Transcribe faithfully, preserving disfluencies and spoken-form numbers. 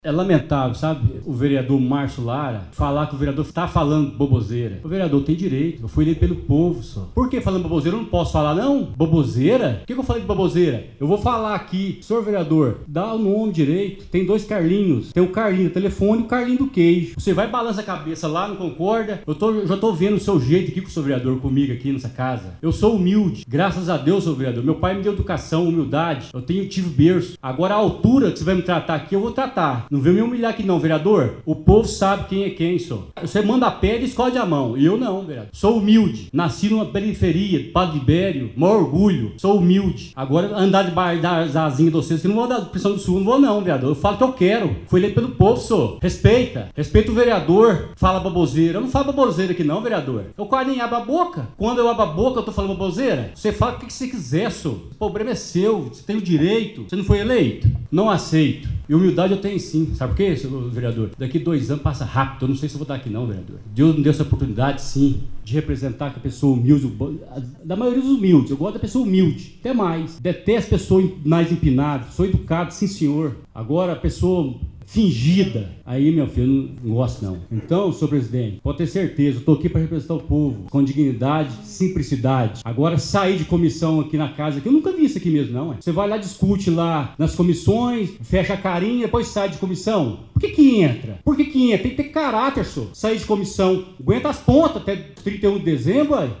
É lamentável, sabe, o vereador Márcio Lara falar que o vereador está falando boboseira. O vereador tem direito, eu fui eleito pelo povo só. Por que falando boboseira? Eu não posso falar, não? Boboseira? O que, que eu falei de boboseira? Eu vou falar aqui, senhor vereador, dá o nome direito. Tem dois Carlinhos. Tem o Carlinho do telefone e o Carlinho do queijo. Você vai balança a cabeça lá, não concorda? Eu tô, já tô vendo o seu jeito aqui com o seu vereador comigo aqui nessa casa. Eu sou humilde, graças a Deus, seu vereador. Meu pai me deu educação, humildade. Eu tenho tive berço. Agora a altura que você vai me tratar aqui, eu vou tratar. Não veio me humilhar aqui não, vereador. O povo sabe quem é quem, só. Você manda a pedra e esconde a mão. E eu não, vereador. Sou humilde. Nasci numa periferia, Padre Ibério. Maior orgulho. Sou humilde. Agora, andar debaixo das asinhas de vocês, que não vou dar pressão do sul, não vou não, vereador. Eu falo o que eu quero. Fui eleito pelo povo, só. Respeita. Respeita o vereador. Fala baboseira. Eu não falo baboseira aqui não, vereador. Eu quase nem abro a boca. Quando eu abro a boca, eu tô falando baboseira. Você fala o que você quiser, só. O problema é seu. Você tem o direito. Você não foi eleito? Não aceito. E humildade eu tenho sim. Sabe por quê, senhor vereador? Daqui dois anos passa rápido. Eu não sei se eu vou estar aqui não, vereador. Deus me deu essa oportunidade, sim, de representar com a pessoa humilde, da maioria dos humildes. Eu gosto da pessoa humilde. Até mais. Detesto pessoa mais empinada. Sou educado, sim, senhor. Agora, a pessoa fingida, aí, meu filho, eu não gosto não. Então, senhor presidente, pode ter certeza, eu estou aqui para representar o povo, com dignidade, simplicidade. Agora, sair de comissão aqui na casa, que eu nunca vi isso aqui mesmo, não. É. Você vai lá, discute lá nas comissões, fecha a carinha, depois sai de comissão. Por que que entra? Por que que entra? Tem que ter caráter, senhor. Sair de comissão, aguenta as pontas até trinta e um de dezembro, ué.